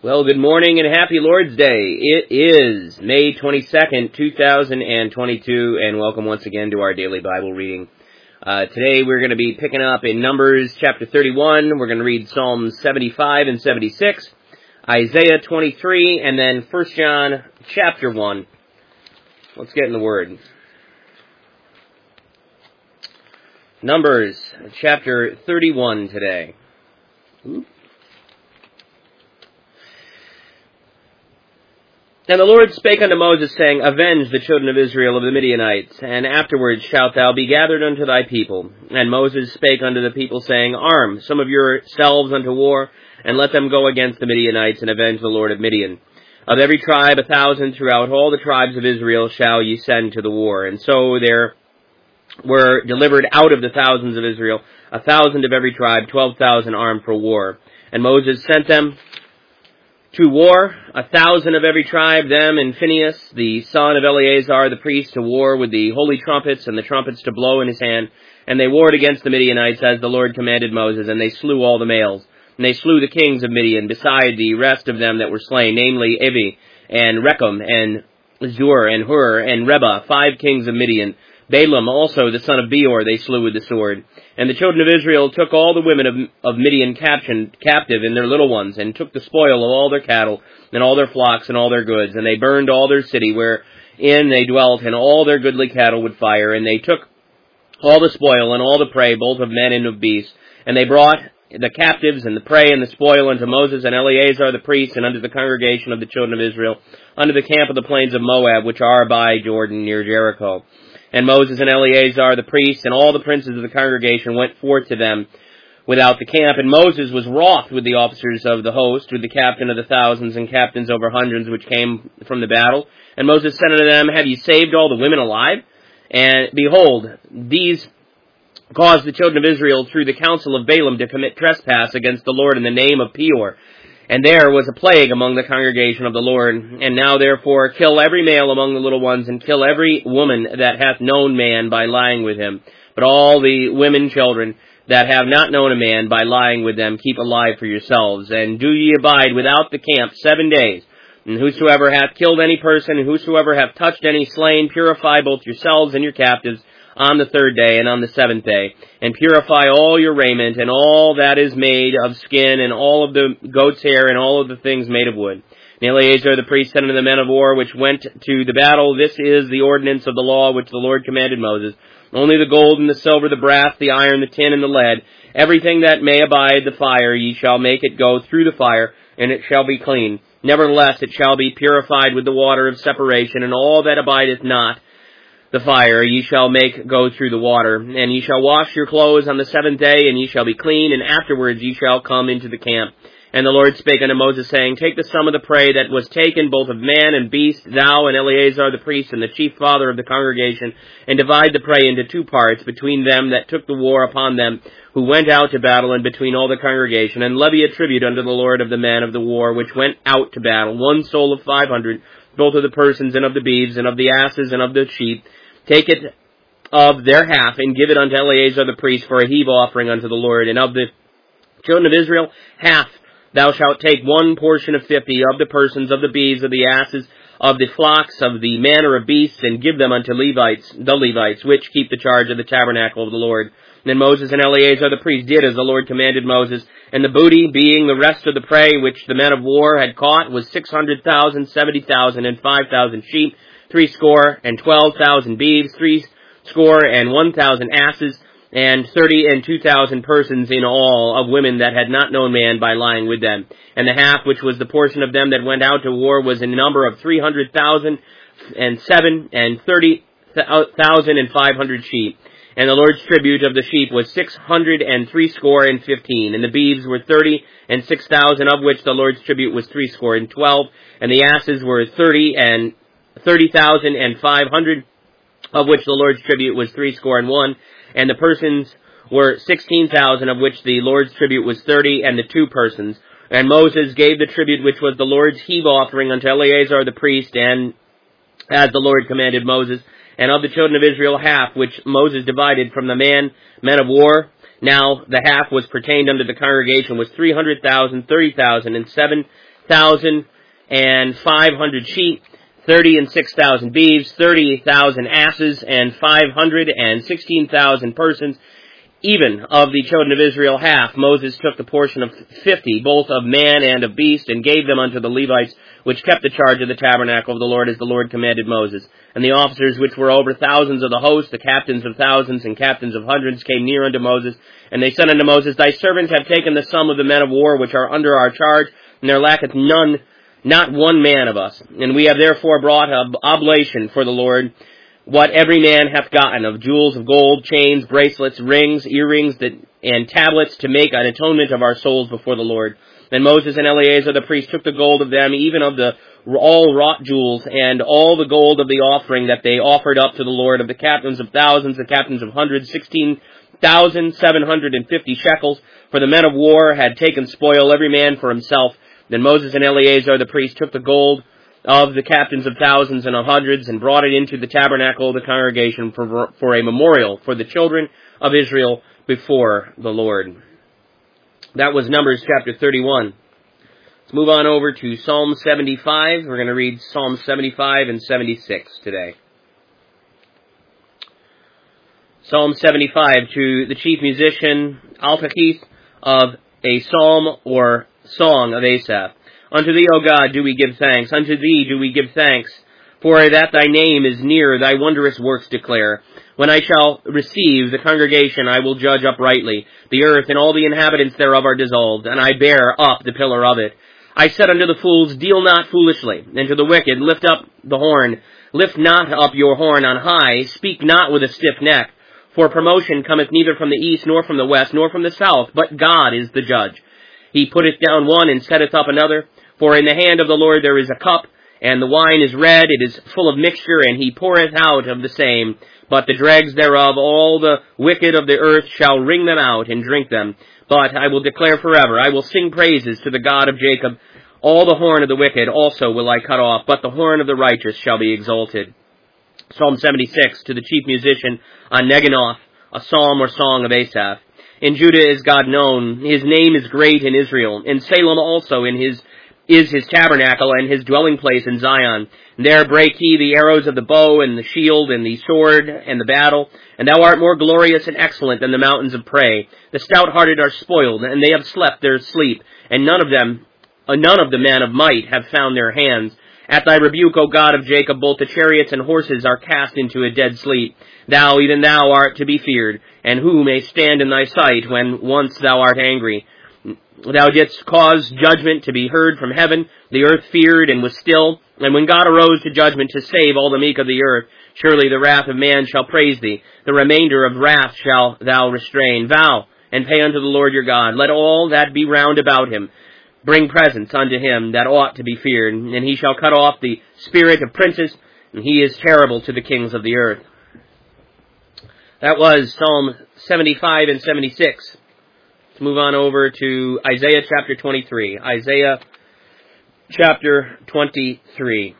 Well, good morning and happy Lord's Day. It is May 22nd, 2022, and welcome once again to our daily Bible reading. Today we're going to be picking up in Numbers chapter 31. We're going to read Psalms 75 and 76, Isaiah 23, and then 1 John chapter 1. Let's get in the Word. Numbers chapter 31 today. And the Lord spake unto Moses, saying, Avenge the children of Israel of the Midianites, and afterwards shalt thou be gathered unto thy people. And Moses spake unto the people, saying, Arm some of yourselves unto war, and let them go against the Midianites, and avenge the Lord of Midian. Of every tribe 1,000 throughout all the tribes of Israel shall ye send to the war. And so there were delivered out of the thousands of Israel 1,000 of every tribe, 12,000 armed for war. And Moses sent them to war, 1,000 of every tribe, them and Phinehas, the son of Eleazar the priest, to war with the holy trumpets, and the trumpets to blow in his hand. And they warred against the Midianites, as the Lord commanded Moses, and they slew all the males. And they slew the kings of Midian, beside the rest of them that were slain, namely Evi, and Rechem, and Zur, and Hur, and Reba, 5 kings of Midian. Balaam also, the son of Beor, they slew with the sword. And the children of Israel took all the women of Midian captive and their little ones, and took the spoil of all their cattle, and all their flocks, and all their goods. And they burned all their city wherein they dwelt, and all their goodly cattle with fire. And they took all the spoil, and all the prey, both of men and of beasts. And they brought the captives, and the prey, and the spoil unto Moses and Eleazar the priest, and unto the congregation of the children of Israel, unto the camp of the plains of Moab, which are by Jordan near Jericho. And Moses and Eleazar the priest and all the princes of the congregation went forth to them without the camp. And Moses was wroth with the officers of the host, with the captain of the thousands and captains over hundreds which came from the battle. And Moses said unto them, Have ye saved all the women alive? And behold, these caused the children of Israel through the counsel of Balaam to commit trespass against the Lord in the name of Peor. And there was a plague among the congregation of the Lord. And now therefore kill every male among the little ones, and kill every woman that hath known man by lying with him. But all the women children that have not known a man by lying with them, keep alive for yourselves. And do ye abide without the camp 7 days. And whosoever hath killed any person, and whosoever hath touched any slain, purify both yourselves and your captives on the 3rd day and on the 7th day, and purify all your raiment, and all that is made of skin, and all of the goat's hair, and all of the things made of wood. And Eleazar the priest said unto the men of war which went to the battle, This is the ordinance of the law which the Lord commanded Moses. Only the gold and the silver, the brass, the iron, the tin, and the lead, everything that may abide the fire, ye shall make it go through the fire, and it shall be clean. Nevertheless it shall be purified with the water of separation, and all that abideth not the fire ye shall make go through the water. And ye shall wash your clothes on the 7th day, and ye shall be clean, and afterwards ye shall come into the camp. And the Lord spake unto Moses, saying, Take the sum of the prey that was taken, both of man and beast, thou and Eleazar the priest, and the chief father of the congregation, and divide the prey into 2 parts, between them that took the war upon them, who went out to battle, and between all the congregation, and levy a tribute unto the Lord of the men of the war, which went out to battle, 1 soul of 500, both of the persons, and of the beeves, and of the asses, and of the sheep. Take it of their half, and give it unto Eleazar the priest for a heave offering unto the Lord. And of the children of Israel, half thou shalt take 1 portion of 50 of the persons, of the beeves, of the asses, of the flocks, of the manner of beasts, and give them unto the Levites, which keep the charge of the tabernacle of the Lord. And then Moses and Eleazar the priest did as the Lord commanded Moses. And the booty, being the rest of the prey which the men of war had caught, was 600,000, 70,000, and 5,000 sheep, 12,000 beeves, 1,000 asses, and 32,000 persons in all of women that had not known man by lying with them. And the half which was the portion of them that went out to war was in number of 300,000 and 30,500 sheep. And the Lord's tribute of the sheep was 615, and the beeves were 30, and 6,000, of which the Lord's tribute was 312, and the asses were 30,500, of which the Lord's tribute was 301, and the persons were 16,000, of which the Lord's tribute was 30, and the 2 persons. And Moses gave the tribute which was the Lord's heave offering unto Eleazar the priest, and as the Lord commanded Moses. And of the children of Israel half, which Moses divided from the men of war. Now the half was pertained unto the congregation was 300,000, 30,000, and 6,500 sheep, 36,000 beeves, 30,000 asses, and 516,000 persons. Even of the children of Israel half, Moses took the portion of 50, both of man and of beast, and gave them unto the Levites, which kept the charge of the tabernacle of the Lord, as the Lord commanded Moses. And the officers which were over thousands of the host, the captains of thousands and captains of hundreds, came near unto Moses, and they said unto Moses, Thy servants have taken the sum of the men of war which are under our charge, and there lacketh none, not one man of us. And we have therefore brought oblation for the Lord, what every man hath gotten of jewels of gold, chains, bracelets, rings, earrings, and tablets, to make an atonement of our souls before the Lord. Then Moses and Eleazar the priest took the gold of them, even of the all wrought jewels, and all the gold of the offering that they offered up to the Lord, of the captains of thousands, the captains of hundreds, 16,750 shekels. For the men of war had taken spoil, every man for himself. Then Moses and Eleazar the priest took the gold of the captains of thousands and of hundreds, and brought it into the tabernacle of the congregation for a memorial for the children of Israel before the Lord. That was Numbers chapter 31. Let's move on over to Psalm 75. We're going to read Psalm 75 and 76 today. Psalm 75, to the chief musician, Altachith, of a psalm or song of Asaph. Unto thee, O God, do we give thanks. Unto thee do we give thanks. For that thy name is near, thy wondrous works declare. When I shall receive the congregation, I will judge uprightly. The earth and all the inhabitants thereof are dissolved, and I bear up the pillar of it. I said unto the fools, Deal not foolishly, and to the wicked, Lift up the horn. Lift not up your horn on high, speak not with a stiff neck. For promotion cometh neither from the east, nor from the west, nor from the south, but God is the judge. He putteth down one, and setteth up another. For in the hand of the Lord there is a cup, and the wine is red, it is full of mixture, and he poureth out of the same. But the dregs thereof, all the wicked of the earth shall wring them out, and drink them. But I will declare forever, I will sing praises to the God of Jacob. All the horn of the wicked also will I cut off, but the horn of the righteous shall be exalted. Psalm 76, to the chief musician, on Neginoth, a psalm or song of Asaph. In Judah is God known, his name is great in Israel. In Salem also is his tabernacle and his dwelling place in Zion. And there brake he the arrows of the bow and the shield and the sword and the battle. And thou art more glorious and excellent than the mountains of prey. The stout-hearted are spoiled, and they have slept their sleep. And none of the men of might have found their hands. At thy rebuke, O God of Jacob, both the chariots and horses are cast into a dead sleep. Thou, even thou, art to be feared. And who may stand in thy sight when once thou art angry? Thou didst cause judgment to be heard from heaven. The earth feared and was still. And when God arose to judgment to save all the meek of the earth, surely the wrath of man shall praise thee. The remainder of wrath shall thou restrain. Vow and pay unto the Lord your God. Let all that be round about him bring presents unto him that ought to be feared. And he shall cut off the spirit of princes, and he is terrible to the kings of the earth. That was Psalm 75 and 76. Let's move on over to Isaiah chapter 23. Isaiah chapter 23.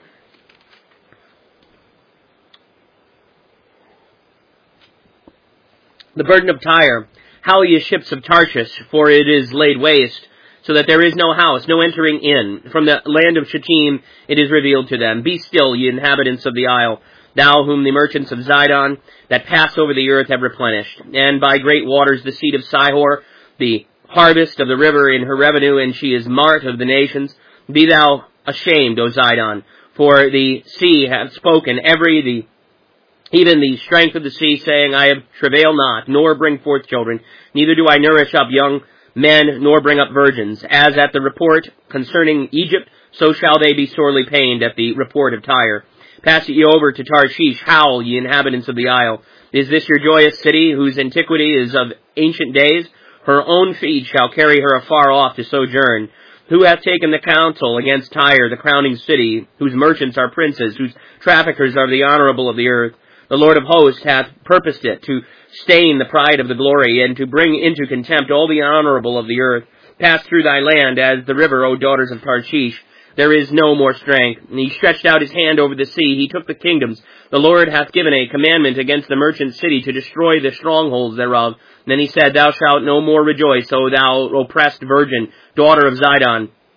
The burden of Tyre. Howl ye ships of Tarshish, for it is laid waste, so that there is no house, no entering in. From the land of Shittim it is revealed to them. Be still, ye inhabitants of the isle, thou whom the merchants of Zidon that pass over the earth have replenished. And by great waters the seed of Sihor, the harvest of the river in her revenue, and she is mart of the nations. Be thou ashamed, O Zidon, for the sea hath spoken, even the strength of the sea, saying, I have travailed not, nor bring forth children, neither do I nourish up young men, nor bring up virgins. As at the report concerning Egypt, so shall they be sorely pained at the report of Tyre. Pass ye over to Tarshish, howl, ye inhabitants of the isle. Is this your joyous city, whose antiquity is of ancient days? Her own feet shall carry her afar off to sojourn. Who hath taken the counsel against Tyre, the crowning city, whose merchants are princes, whose traffickers are the honorable of the earth? The Lord of hosts hath purposed it, to stain the pride of the glory, and to bring into contempt all the honorable of the earth. Pass through thy land as the river, O daughters of Tarshish. There is no more strength. And he stretched out his hand over the sea. He took the kingdoms. The Lord hath given a commandment against the merchant city to destroy the strongholds thereof. And then he said, Thou shalt no more rejoice, O thou oppressed virgin, daughter of Zidon.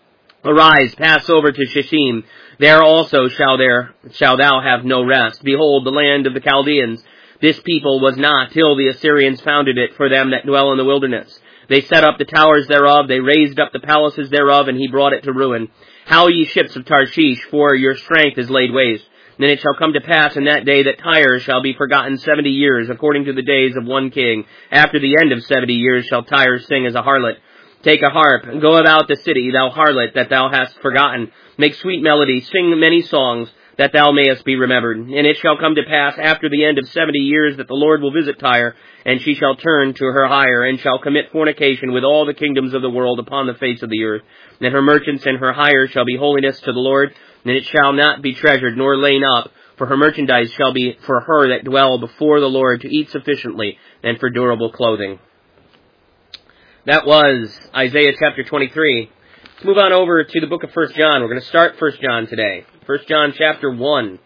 Arise, pass over to Shishim. There also shall thou have no rest. Behold, the land of the Chaldeans. This people was not till the Assyrians founded it for them that dwell in the wilderness. They set up the towers thereof, they raised up the palaces thereof, and he brought it to ruin. Howl ye ships of Tarshish, for your strength is laid waste. Then it shall come to pass in that day that Tyre shall be forgotten 70 years, according to the days of one king. After the end of 70 years shall Tyre sing as a harlot. Take a harp, and go about the city, thou harlot, that thou hast forgotten. Make sweet melody, sing many songs, that thou mayest be remembered. And it shall come to pass after the end of 70 years that the Lord will visit Tyre, and she shall turn to her hire, and shall commit fornication with all the kingdoms of the world upon the face of the earth. And her merchants and her hire shall be holiness to the Lord, and it shall not be treasured nor lain up, for her merchandise shall be for her that dwell before the Lord to eat sufficiently, and for durable clothing. That was Isaiah chapter 23. Let's move on over to the book of 1 John. We're going to start 1 John today. 1 John chapter 1.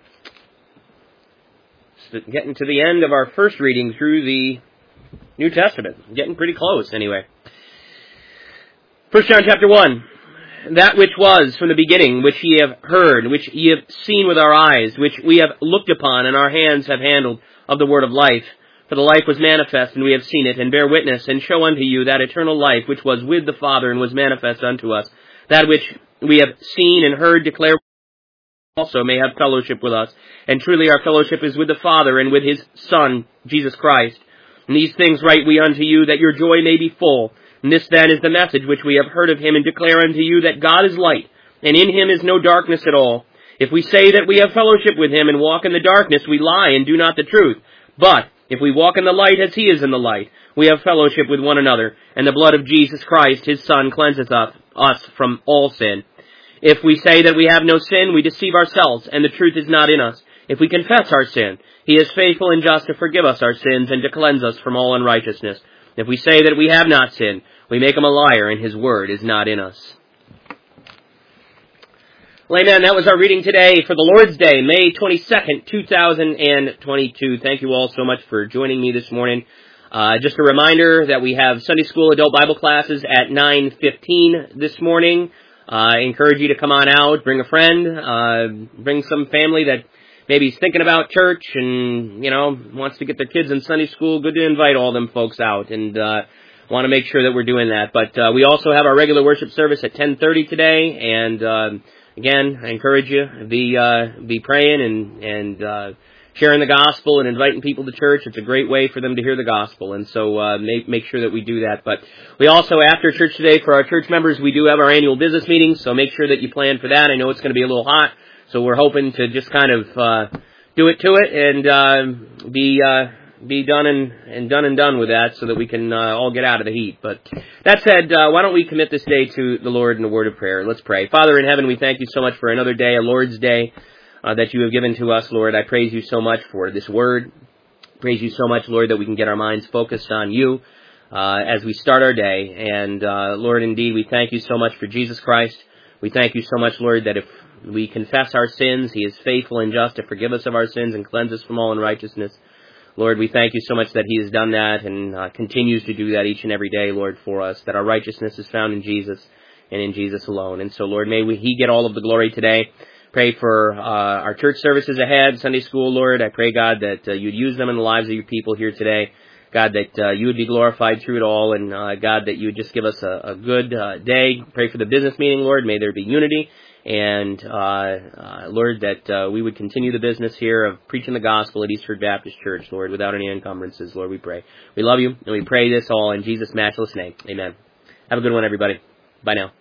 Getting to the end of our first reading through the New Testament. Getting pretty close, anyway. 1 John chapter 1. That which was from the beginning, which ye have heard, which ye have seen with our eyes, which we have looked upon, and our hands have handled of the word of life. For the life was manifest, and we have seen it, and bear witness, and show unto you that eternal life which was with the Father, and was manifest unto us. That which we have seen and heard declare also may have fellowship with us. And truly our fellowship is with the Father, and with his Son, Jesus Christ. And these things write we unto you, that your joy may be full. And this then is the message which we have heard of him, and declare unto you that God is light, and in him is no darkness at all. If we say that we have fellowship with him, and walk in the darkness, we lie, and do not the truth. But if we walk in the light as he is in the light, we have fellowship with one another, and the blood of Jesus Christ, his Son, cleanseth us from all sin. If we say that we have no sin, we deceive ourselves, and the truth is not in us. If we confess our sin, he is faithful and just to forgive us our sins, and to cleanse us from all unrighteousness. If we say that we have not sinned, we make him a liar, and his word is not in us. Well, amen. That was our reading today for the Lord's Day, May 22nd, 2022. Thank you all so much for joining me this morning. Just a reminder that we have Sunday School Adult Bible classes at 9:15 this morning. I encourage you to come on out, bring a friend, bring some family that maybe is thinking about church and, wants to get their kids in Sunday school. Good to invite all them folks out, and want to make sure that we're doing that. But we also have our regular worship service at 10:30 today, and again, I encourage you to be praying and sharing the gospel and inviting people to church. It's a great way for them to hear the gospel, and so make sure that we do that. But we also, after church today, for our church members, we do have our annual business meeting, so make sure that you plan for that. I know it's going to be a little hot, so we're hoping to just kind of do it to it and be done and done with that, so that we can all get out of the heat. But that said, why don't we commit this day to the Lord in a word of prayer? Let's pray. Father in heaven, we thank you so much for another day, a Lord's Day, that you have given to us, Lord. I praise you so much for this word. Praise you so much, Lord, that we can get our minds focused on you as we start our day. And Lord, indeed, we thank you so much for Jesus Christ. We thank you so much, Lord, that if we confess our sins, he is faithful and just to forgive us of our sins and cleanse us from all unrighteousness. Lord, we thank you so much that he has done that and continues to do that each and every day, Lord, for us, that our righteousness is found in Jesus and in Jesus alone. And so, Lord, may he get all of the glory today. Pray for our church services ahead, Sunday school, Lord. I pray, God, that you'd use them in the lives of your people here today. God, that you would be glorified through it all, and God, that you would just give us a good day. Pray for the business meeting, Lord. May there be unity. And, Lord, that we would continue the business here of preaching the gospel at Eastford Baptist Church, Lord, without any encumbrances. Lord, we pray. We love you, and we pray this all in Jesus' matchless name. Amen. Have a good one, everybody. Bye now.